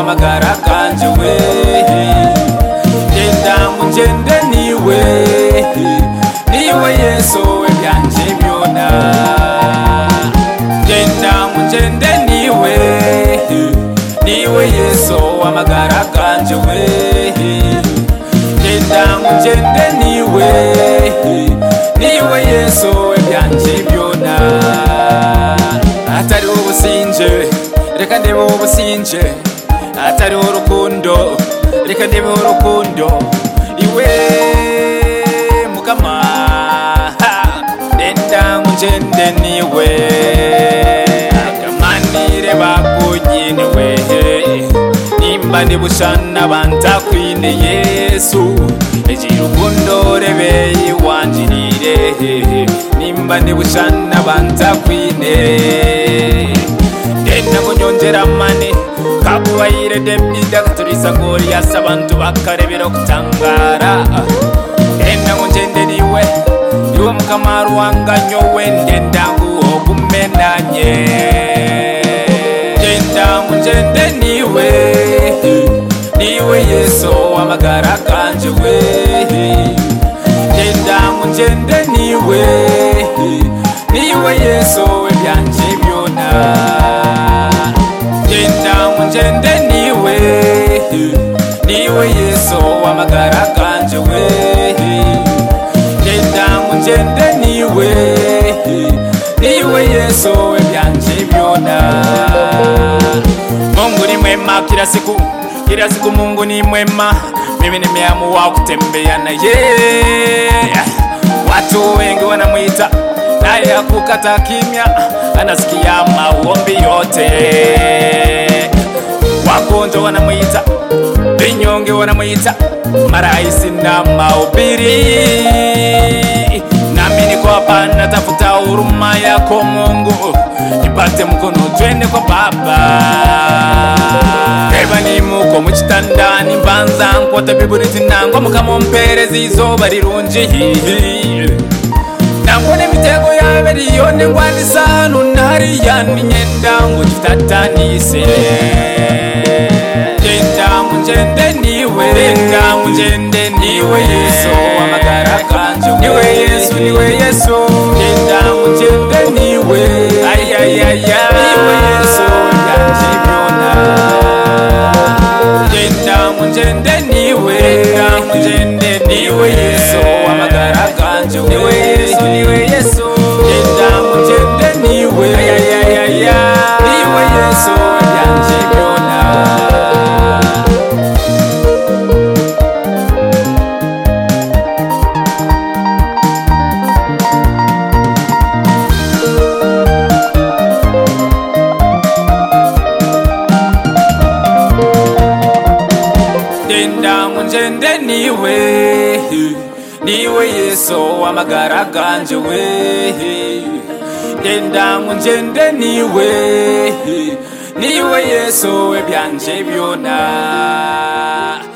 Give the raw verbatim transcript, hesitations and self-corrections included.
w'amagara ganje we genda ngende niwe niwe Yesu we byanje byona genda ngende niwe niwe Yesu w'amagara ganje we genda ngende niwe niwe Yesu we byanje byona atari ubusinje reka ndebe ubusinje atari urukundo reka ndebe urukundo iwe mukama nenda ngende niwe akamanire bakuginiwe nimba ndibushana bantakwine Yesu ejirukundo rebeye wanjirire nimba ndibushana bantakwine genda kunyongera mani kabuwaire debida katurisa goriyasa abantu bakarebera kutangara genda ngende niwe iwe mukama ruwanganyo wende ndangu ogumenanye genda ngende niwe niwe Yesu w'amagara ganje we genda ngende niwe niwe Yesu we byanje byona genda ngende niwe niwe Yesu w'amagara ganje we genda ngende niwe niwe Yesu we byanje byona Mungu ni mwema kila siku kila siku Mungu ni mwema mimi nimeamua kutembea na yeye watu wengi wanamuita naye hakukata kimya anasikia maombi yote wagonjwa wanamuita vinyonge wanamuita maraisi na mahubiri nami niko hapa natafuta huruma yako Mungu nipate mkono twende kwa Baba eba ni muko muchitandani mbanza nkwata biburi zinangwa mukamompereza izuba rirungi nangone mitego yaberi yone ngwanisa hano nariya ninyenda ngo gitatanise genda ngende niwe genda ngende niwe Yesu w'amagara ganje niwe Yesu niwe Yesu genda ngende niwe ay ay ay niwe Yesu byanje byona genda ngende niwe genda ngende niwe Yesu w'amagara ganje niwe Yesu niwe Yesu genda ngende niwe ay ay ay ay niwe Yesu byanje byona genda ngende niwe niwe Yesu w'amagara ganje we genda ngende niwe niwe Yesu we byanje byona